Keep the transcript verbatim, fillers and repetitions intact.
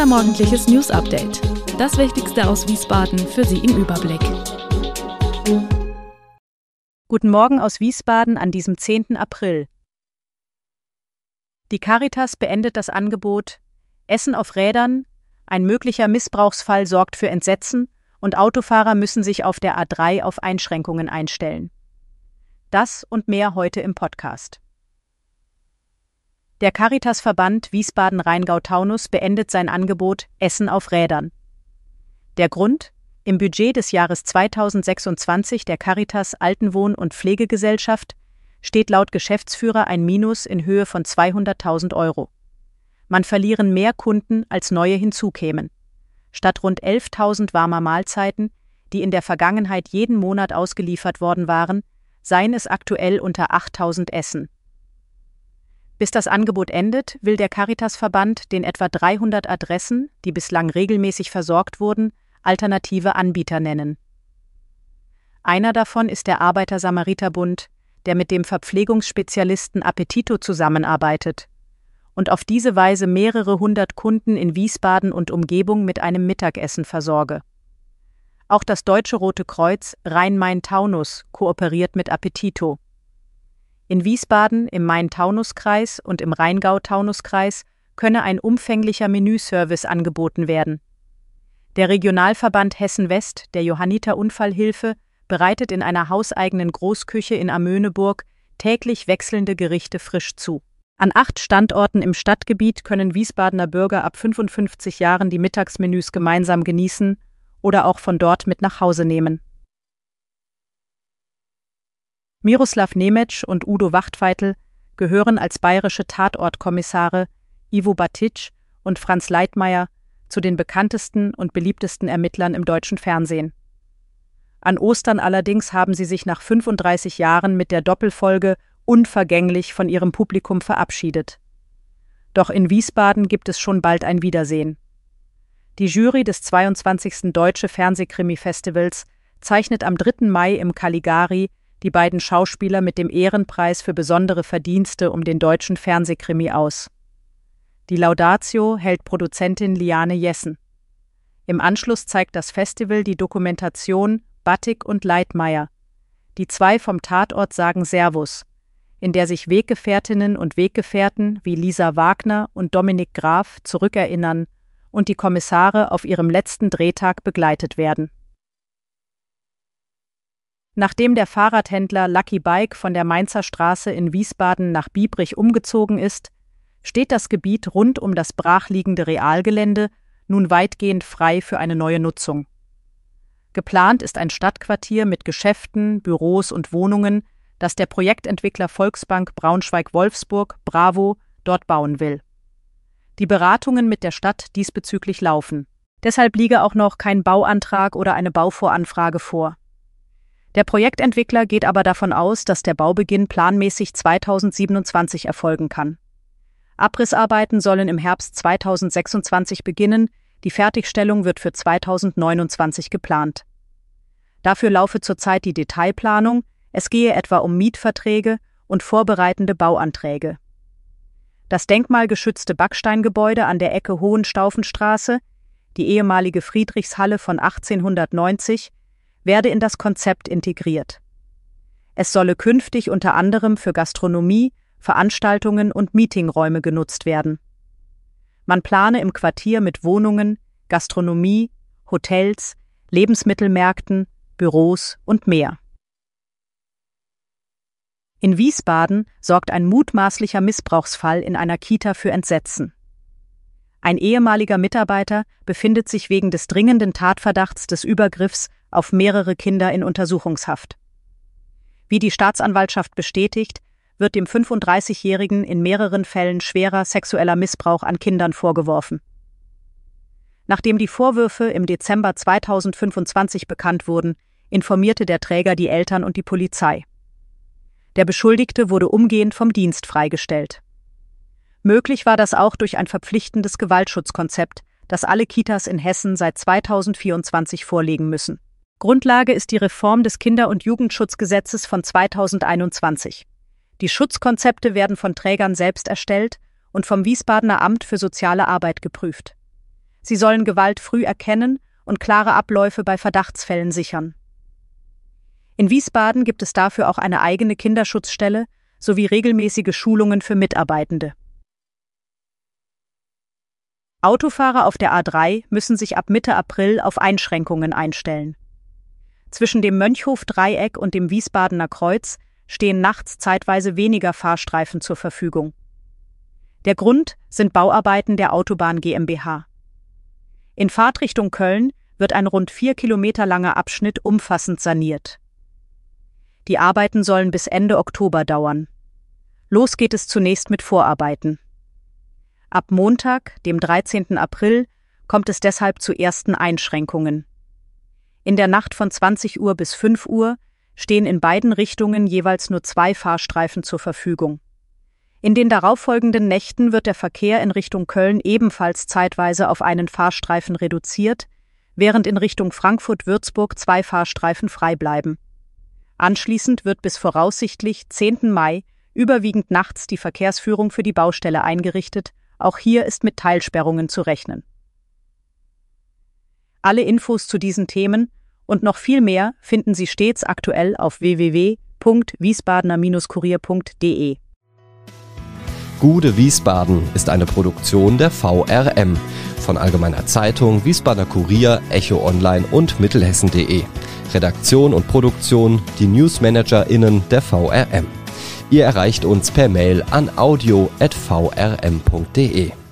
Unser morgendliches News-Update. Das Wichtigste aus Wiesbaden für Sie im Überblick. Guten Morgen aus Wiesbaden an diesem zehnten April. Die Caritas beendet das Angebot Essen auf Rädern, ein möglicher Missbrauchsfall sorgt für Entsetzen und Autofahrer müssen sich auf der A drei auf Einschränkungen einstellen. Das und mehr heute im Podcast. Der Caritas-Verband Wiesbaden-Rheingau-Taunus beendet sein Angebot Essen auf Rädern. Der Grund? Im Budget des Jahres zweitausendsechsundzwanzig der Caritas Altenwohn- und Pflegegesellschaft steht laut Geschäftsführer ein Minus in Höhe von zweihunderttausend Euro. Man verlieren mehr Kunden, als neue hinzukämen. Statt rund elftausend warmer Mahlzeiten, die in der Vergangenheit jeden Monat ausgeliefert worden waren, seien es aktuell unter achttausend Essen. Bis das Angebot endet, will der Caritas-Verband den etwa dreihundert Adressen, die bislang regelmäßig versorgt wurden, alternative Anbieter nennen. Einer davon ist der Arbeiter-Samariter-Bund, der mit dem Verpflegungsspezialisten Appetito zusammenarbeitet und auf diese Weise mehrere hundert Kunden in Wiesbaden und Umgebung mit einem Mittagessen versorge. Auch das Deutsche Rote Kreuz Rhein-Main-Taunus kooperiert mit Appetito. In Wiesbaden, im Main-Taunus-Kreis und im Rheingau-Taunus-Kreis könne ein umfänglicher Menüservice angeboten werden. Der Regionalverband Hessen-West der Johanniter-Unfallhilfe bereitet in einer hauseigenen Großküche in Amöneburg täglich wechselnde Gerichte frisch zu. An acht Standorten im Stadtgebiet können Wiesbadener Bürger ab fünfundfünfzig Jahren die Mittagsmenüs gemeinsam genießen oder auch von dort mit nach Hause nehmen. Miroslav Nemetsch und Udo Wachtfeitel gehören als bayerische Tatortkommissare Ivo Batic und Franz Leitmayr zu den bekanntesten und beliebtesten Ermittlern im deutschen Fernsehen. An Ostern allerdings haben sie sich nach fünfunddreißig Jahren mit der Doppelfolge unvergänglich von ihrem Publikum verabschiedet. Doch in Wiesbaden gibt es schon bald ein Wiedersehen. Die Jury des zweiundzwanzigsten Deutsche Fernsehkrimi-Festivals zeichnet am dritten Mai im Caligari die beiden Schauspieler mit dem Ehrenpreis für besondere Verdienste um den deutschen Fernsehkrimi aus. Die Laudatio hält Produzentin Liane Jessen. Im Anschluss zeigt das Festival die Dokumentation Batic und Leitmayr. Die zwei vom Tatort sagen Servus, in der sich Weggefährtinnen und Weggefährten wie Lisa Wagner und Dominik Graf zurückerinnern und die Kommissare auf ihrem letzten Drehtag begleitet werden. Nachdem der Fahrradhändler Lucky Bike von der Mainzer Straße in Wiesbaden nach Biebrich umgezogen ist, steht das Gebiet rund um das brachliegende Realgelände nun weitgehend frei für eine neue Nutzung. Geplant ist ein Stadtquartier mit Geschäften, Büros und Wohnungen, das der Projektentwickler Volksbank Braunschweig-Wolfsburg Bravo dort bauen will. Die Beratungen mit der Stadt diesbezüglich laufen. Deshalb liege auch noch kein Bauantrag oder eine Bauvoranfrage vor. Der Projektentwickler geht aber davon aus, dass der Baubeginn planmäßig zweitausendsiebenundzwanzig erfolgen kann. Abrissarbeiten sollen im Herbst zweitausendsechsundzwanzig beginnen, die Fertigstellung wird für zweitausendneunundzwanzig geplant. Dafür laufe zurzeit die Detailplanung, es gehe etwa um Mietverträge und vorbereitende Bauanträge. Das denkmalgeschützte Backsteingebäude an der Ecke Hohenstaufenstraße, die ehemalige Friedrichshalle von achtzehnhundertneunzig, werde in das Konzept integriert. Es solle künftig unter anderem für Gastronomie, Veranstaltungen und Meetingräume genutzt werden. Man plane im Quartier mit Wohnungen, Gastronomie, Hotels, Lebensmittelmärkten, Büros und mehr. In Wiesbaden sorgt ein mutmaßlicher Missbrauchsfall in einer Kita für Entsetzen. Ein ehemaliger Mitarbeiter befindet sich wegen des dringenden Tatverdachts des Übergriffs auf mehrere Kinder in Untersuchungshaft. Wie die Staatsanwaltschaft bestätigt, wird dem fünfunddreißigjährigen in mehreren Fällen schwerer sexueller Missbrauch an Kindern vorgeworfen. Nachdem die Vorwürfe im Dezember zweitausendfünfundzwanzig bekannt wurden, informierte der Träger die Eltern und die Polizei. Der Beschuldigte wurde umgehend vom Dienst freigestellt. Möglich war das auch durch ein verpflichtendes Gewaltschutzkonzept, das alle Kitas in Hessen seit zweitausendvierundzwanzig vorlegen müssen. Grundlage ist die Reform des Kinder- und Jugendschutzgesetzes von zweitausendeinundzwanzig. Die Schutzkonzepte werden von Trägern selbst erstellt und vom Wiesbadener Amt für Soziale Arbeit geprüft. Sie sollen Gewalt früh erkennen und klare Abläufe bei Verdachtsfällen sichern. In Wiesbaden gibt es dafür auch eine eigene Kinderschutzstelle sowie regelmäßige Schulungen für Mitarbeitende. Autofahrer auf der A drei müssen sich ab Mitte April auf Einschränkungen einstellen. Zwischen dem Mönchhof-Dreieck und dem Wiesbadener Kreuz stehen nachts zeitweise weniger Fahrstreifen zur Verfügung. Der Grund sind Bauarbeiten der Autobahn GmbH. In Fahrtrichtung Köln wird ein rund vier Kilometer langer Abschnitt umfassend saniert. Die Arbeiten sollen bis Ende Oktober dauern. Los geht es zunächst mit Vorarbeiten. Ab Montag, dem dreizehnten April, kommt es deshalb zu ersten Einschränkungen. In der Nacht von zwanzig Uhr bis fünf Uhr stehen in beiden Richtungen jeweils nur zwei Fahrstreifen zur Verfügung. In den darauffolgenden Nächten wird der Verkehr in Richtung Köln ebenfalls zeitweise auf einen Fahrstreifen reduziert, während in Richtung Frankfurt-Würzburg zwei Fahrstreifen frei bleiben. Anschließend wird bis voraussichtlich zehnten Mai überwiegend nachts die Verkehrsführung für die Baustelle eingerichtet. Auch hier ist mit Teilsperrungen zu rechnen. Alle Infos zu diesen Themen und noch viel mehr finden Sie stets aktuell auf w w w punkt wiesbadener Kurier punkt d e. Gude Wiesbaden ist eine Produktion der V R M von Allgemeiner Zeitung, Wiesbadener Kurier, Echo Online und Mittelhessen punkt de. Redaktion und Produktion die NewsmanagerInnen der V R M. Ihr erreicht uns per Mail an audio at v r m punkt d e.